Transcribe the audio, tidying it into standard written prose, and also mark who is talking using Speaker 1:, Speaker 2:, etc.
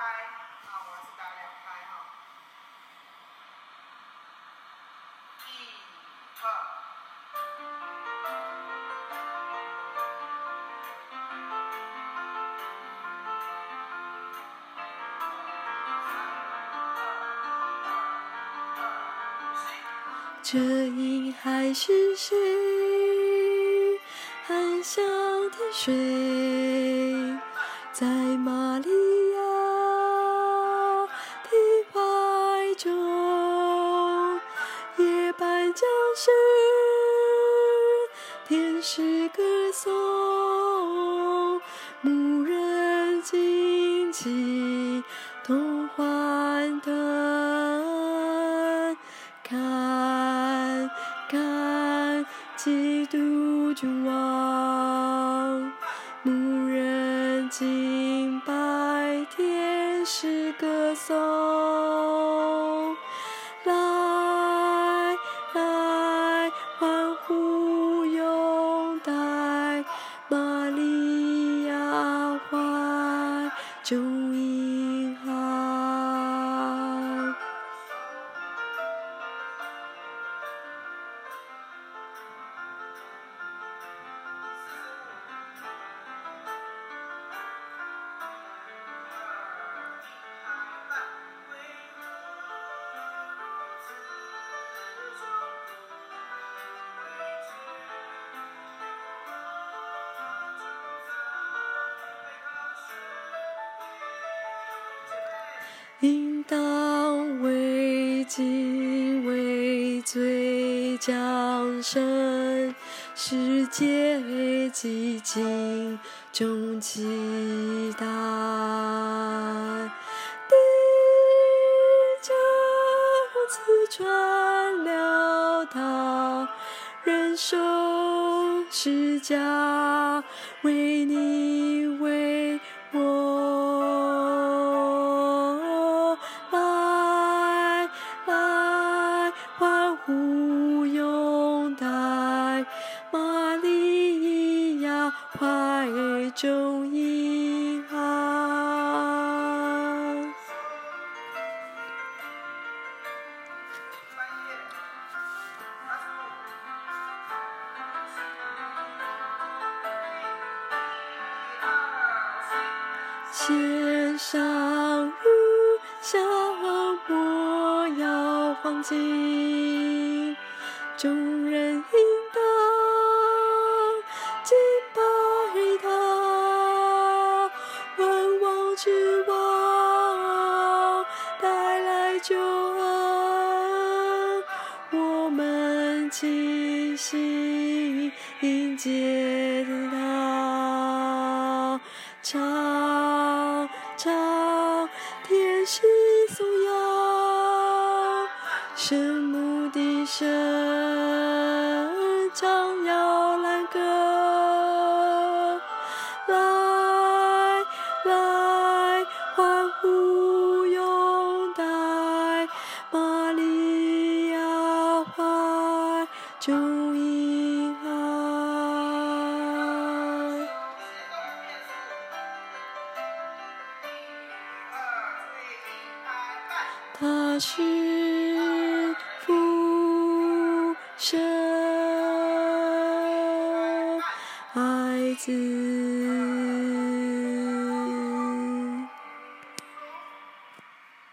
Speaker 1: 我还是打2拍哈。1、2。
Speaker 2: 这应还是谁？安详的睡在玛利亚的怀中，夜半将声，天使歌颂，牧人惊奇同欢腾，看看基督君王，牧人敬拜，天使歌颂，来来欢呼拥戴，玛利亚怀中婴孩。应当为敬畏罪降生，世界寂静中期待，地将此传了道，忍受十架，为你为我，来来欢呼拥戴，玛利亚怀中婴孩。献上如香我要黄金，众人应当敬拜他，万王之王带来救恩，我们齐心迎接他，唱唱天使颂扬，圣母的神将要来歌，来来欢呼拥戴，玛利亚怀中婴孩。他是父神，爱子